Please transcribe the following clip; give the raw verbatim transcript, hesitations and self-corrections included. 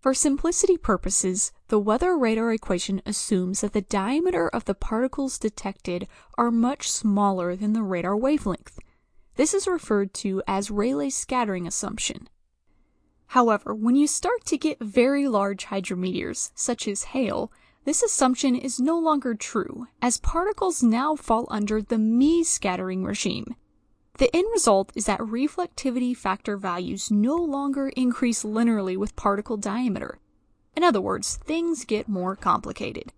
For simplicity purposes, the weather radar equation assumes that the diameter of the particles detected are much smaller than the radar wavelength. This is referred to as Rayleigh's scattering assumption. However, when you start to get very large hydrometeors, such as hail, this assumption is no longer true, as particles now fall under the Mies scattering regime. The end result is that reflectivity factor values no longer increase linearly with particle diameter. In other words, things get more complicated.